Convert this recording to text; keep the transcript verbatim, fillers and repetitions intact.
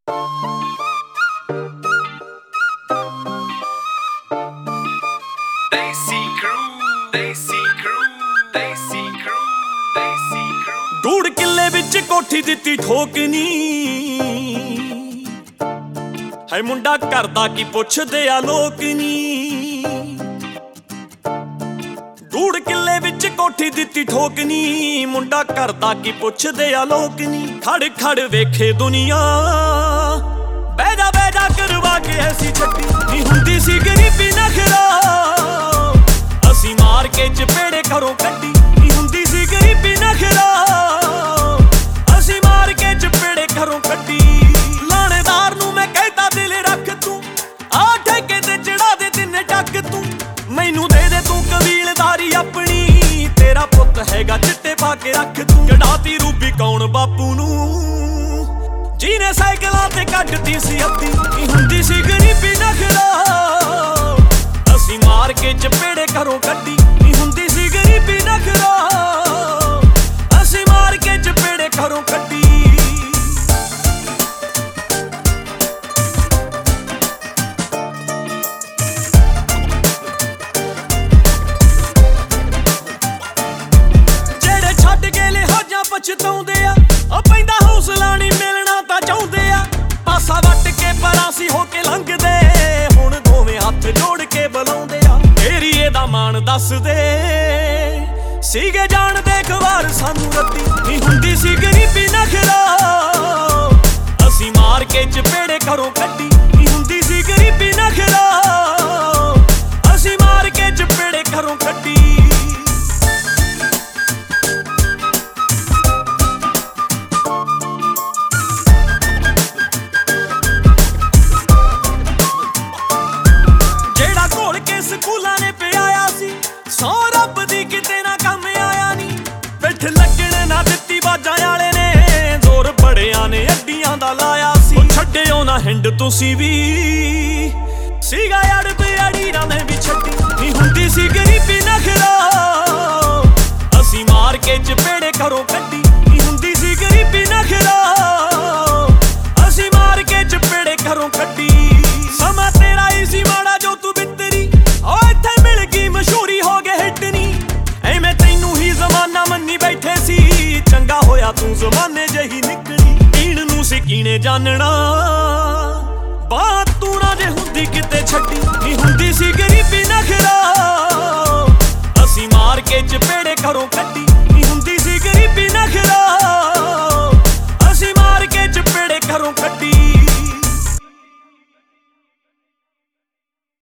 ਢੂੜ ਕਿੱਲੇ ਵਿੱਚ ਕੋਠੀ ਦਿੱਤੀ ਠੋਕਨੀ ਹੈ ਮੁੰਡਾ ਕਰਦਾ ਕੀ ਪੁੱਛਦੇ ਆ ਲੋਕ ਨੀ। ਢੂੜ ਕਿੱਲੇ ਵਿੱਚ ਕੋਠੀ ਦਿੱਤੀ ਠੋਕਨੀ ਮੁੰਡਾ ਕਰਦਾ ਕੀ ਪੁੱਛਦੇ ਆ ਲੋਕ ਨੀ। ਖੜ ਖੜ ਵੇਖੇ ਦੁਨੀਆ ਬਹਿ ਜਾ ਬਹਿ ਜਾ ਕਰਵਾ ਕੇ ਐਸੀ ਛੱਟੀ ਨੀ। ਹੁੰਦੀ ਸੀ ਗਰੀਬੀ ਨਖਰਾ ਅਸੀਂ ਮਾਰ ਕੇ ਚਪੇੜੇ ਘਰੋਂ ਕੱਢੀ ਨੀ। ਹੁੰਦੀ ਸੀ ਗਰੀਬੀ ਨਖਰਾ ਅਸੀਂ ਮਾਰ ਕੇ ਚਪੇੜੇ ਘਰੋਂ ਕੱਢੀ। ਲਾਣੇਦਾਰ ਨੂੰ ਮੈਂ ਕਹਿਤਾ ਦਿਲ ਰੱਖ ਤੂੰ ਆ ਠੇਕੇ ਤੇ ਚੜਾ ਦੇ ਤਿੰਨ ਟੱਕ ਤੂੰ। ਮੈਨੂੰ ਦੇ ਦੇ ਤੂੰ ਕਬੀਲਦਾਰੀ ਆਪਣੀ ਤੇਰਾ ਪੁੱਤ ਹੈਗਾ ਚਿੱਟੇ ਪਾ ਕੇ ਰੱਖ ਤੂੰ। ਚੜਾਤੀ ਰੂਬੀ ਕੌਣ ਬਾਪੂ ਨੂੰ ਜਿਹਨੇ ਸਾਈਕਲਾਂ ਤੇ ਕੱਢਤੀ ਸੀ ਅੱਧੀ ਨੀ। ਹੁੰਦੀ ਸੀ ਗਰੀਬੀ ਨਖਰਾ ਅਸੀਂ ਮਾਰ ਕੇ ਚਪੇੜੇ ਘਰੋਂ ਕੱਢੀ ਨੀ। ਹੁੰਦੀ ਸੀ ਗਰੀਬੀ ਨਖਰਾ ਅਸੀਂ ਮਾਰ ਕੇ ਚਪੇੜੇ ਘਰੋਂ ਕੱਢੀ। ਜਿਹੜੇ ਛੱਡ ਕੇ ਲਿਹਾਜ਼ਾਂ ਪਛਤਾਉਂਦੇ ਆ ਉਹ ਪੈਂਦਾ ਹੌਸਲਾ ਨਹੀਂ ਮਿਲਣਾ ਤਾਂ ਚਾਹੁੰਦੇ ਆ। ਪਾਸਾ ਵੱਟ ਕੇ ਪਰਾਂ ਸੀ ਹੋ ਕੇ ਲੰਘਦੇ ਹੁਣ ਦੋਵੇਂ ਹੱਥ ਜੋੜ ਕੇ ਬੁਲਾਉਂਦੇ ਆ। ਏਰੀਏ ਦਾ ਮਾਣ ਦੱਸਦੇ ਸੀਗੇ ਜਾਣਦੇ ਖਵਾਰ ਸਾਨੂੰ ਰੱਤੀ ਨੀ। ਹੁੰਦੀ ਸੀ ਗਰੀਬੀ ਨਖਰਾ ਅਸੀਂ ਮਾਰ ਕੇ ਚਪੇੜੇ ਘਰੋਂ ਕੱਢੀ ਨੀ। ਹੁੰਦੀ ਸੀ ਗਰੀਬੀ ਨਖਰਾ ਅਸੀਂ ਮਾਰ ਕੇ ਚਪੇੜੇ ਘਰੋਂ ਕੱਢੀ। ਜਿਹੜਾ ਘੋਲ ਕੇ ਸਕੂਲਾਂ ਨੇ ਪਿਆਇਆ ਸੀ ਸੌ ਰੱਬ ਦੀ ਕਿਤੇ ਨਾ ਕੰਮ ਆਇਆ ਨੀ। ਪਿੱਠ ਲੱਗਣ ਨਾ ਦਿੱਤੀ ਬਾਜਾਂ ਵਾਲੇ ਨੇ ਜ਼ੋਰ ਬੜਿਆਂ ਨੇ ਅੱਡੀਆਂ ਦਾ ਲਾਇਆ ਸੀ। ਉਹ ਛੱਡਿਓ ਨਾ ਹਿੰਡ ਤੁਸੀਂ ਵੀ ਸੀਗਾ ਅੜਬ ਅੜੀਰਾਂ ਨੇ ਵੀ ਛੱਡੀ ਨੀ। ਹੁੰਦੀ ਸੀ ਗਰੀਬੀ ਨਖਰਾ ਅਸੀਂ ਮਾਰ ਕੇ ਚਪੇੜੇ ਘਰੋਂ ਕੱਢੀ ਨੀ। ਹੁੰਦੀ ਸੀ ਗਰੀਬੀ ਨਖਰਾ ਅਸੀਂ ਮਾਰ ਕੇ ਚਪੇੜੇ ਘਰੋਂ ਕੱਢੀ। ਸਮਾਂ ਤੇਰਾ ਹੀ ਸੀ ਮਾੜਾ ਜੋ ਤੂੰ ਬਿੱਤਰੀ ਓ ਇੱਥੇ ਮਿਲ ਗਈ ਮਸ਼ਹੂਰੀ ਹੋ ਗਏ ਹਿੱਟ ਨੀ। ਐਵੇਂ ਤੈਨੂੰ ਹੀ ਜ਼ਮਾਨਾ ਮੰਨੀ ਬੈਠੇ ਸੀ ਚੰਗਾ ਹੋਇਆ ਤੂੰ ਜ਼ਮਾਨੇ ਜਿਹੀ ਨਿਕਲੀ। ਪੀਣ ਨੂੰ ਸੀ ਕੀਣੇ ਜਾਣਨਾ ਬਾਤ ਤੂੰ ਨਾ ਜੇ ਹੁੰਦੀ ਕਿਤੇ ਛੱਡੀ ਨੀ। ਹੁੰਦੀ ਸੀ ਗਰੀਬੀ ਨਖਰਾ ਅਸੀਂ ਮਾਰ ਕੇ ਚਪੇੜੇ ਘਰੋਂ ਕੱਢੀ ਨੀ। ਹੁੰਦੀ ਸੀ ਗਰੀਬੀ ਨਖਰਾ ਅਸੀਂ ਮਾਰ ਕੇ ਚਪੇੜੇ ਘਰੋਂ ਕੱਢੀ।